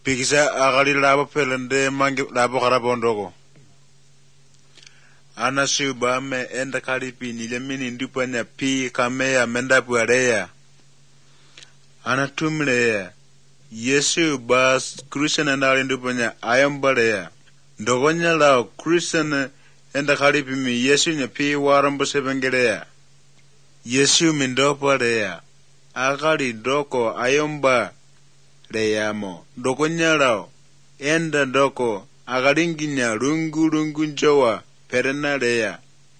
Pikisa agali labo pelende mangi labo karabondoko. Ana suba me enda kalipi nilemini ndupanya pi kameya menda buareya. Ana tumleya. Yesu bas Christian andali ndupanya ayambareya. Ndogonya lao Christian enda kalipi mi Yesu nya pi warambo sebengereya. Yesu mindopareya. Agali doko ayamba reyamo. Ndogonya lao enda doko agalinginya rungu njowa perena reya.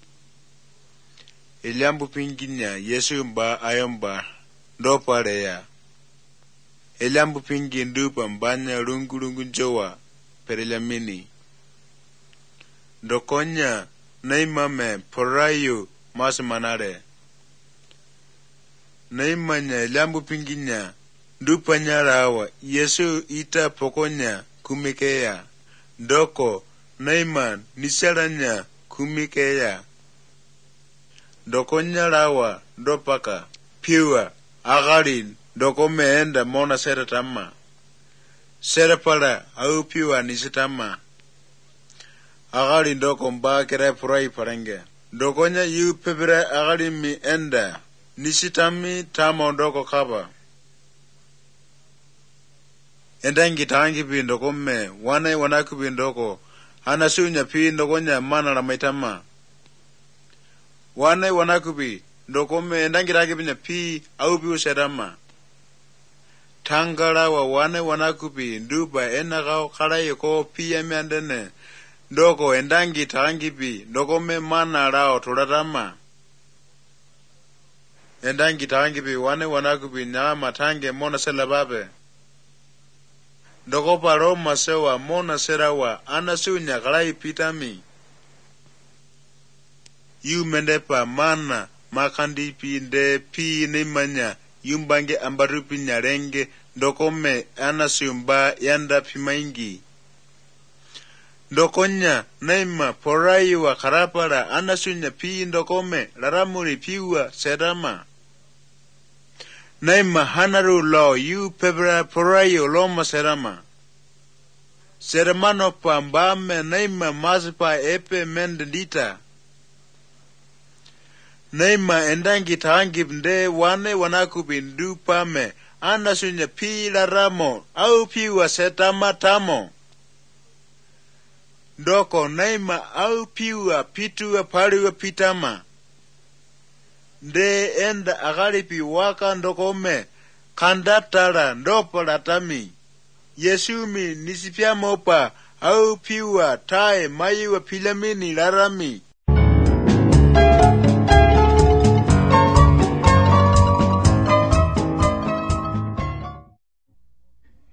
Eliambu pinginya Yesu mba ayamba ndopa reya. Eliambu pingi ndupa mbanya rungu njowa perelamini. Ndokonya naimame porayu masimanare. Naimanya eliambu pinginya ndupa nyarawa Yesu ita pokonya kumikeya. Ndoko naiman nisaranya kumikeya. Ndokonya rawa ndopaka piwa agalin ndoko meenda mona seratama. Serapala au piwa nisitama. Agalin ndoko mba kere purai parenge. Ndokonya yu pepere agalin mi enda nisitami tamo ndoko kaba. Endangi tangi pi ndoko me wanaku pi ndoko. Ana sunya pi ndokonya mana la maitama. Wanakubi ndokome ndangirage binya pi au bi usedama. Tangara wa wanakubi nduba enagao karaye ko pi yamandene. Ndoko endangi tangi bi ndokome mana lao turatama. Endangi tangi bi wanakubi nyama tange mona selababe. Ndoko paro masewa mona serawa anasunya karai pitami. Yu mendepa mana makandi pi nde pi nimanya yumbange ambarupi nyarenge ndokome anasumba yanda pimaingi. Ndokonya naima porayu wa karapara anasunya pi ndokome laramuri piwa sedama. Naima hanaru lo yu pebra porayu loma sedama. Sedamano pambame naima mazipa epe mendendita. Naima endangi tangi nde wanakubi ndupame anasunya pi laramo au piwa setama tamo. Ndoko naima au piwa pitua paliwa pitama. Nde enda agalipi waka ndokome kandatara ndopo latami. Yesumi nisipia mopa au piwa tae maiwa pilamini larami.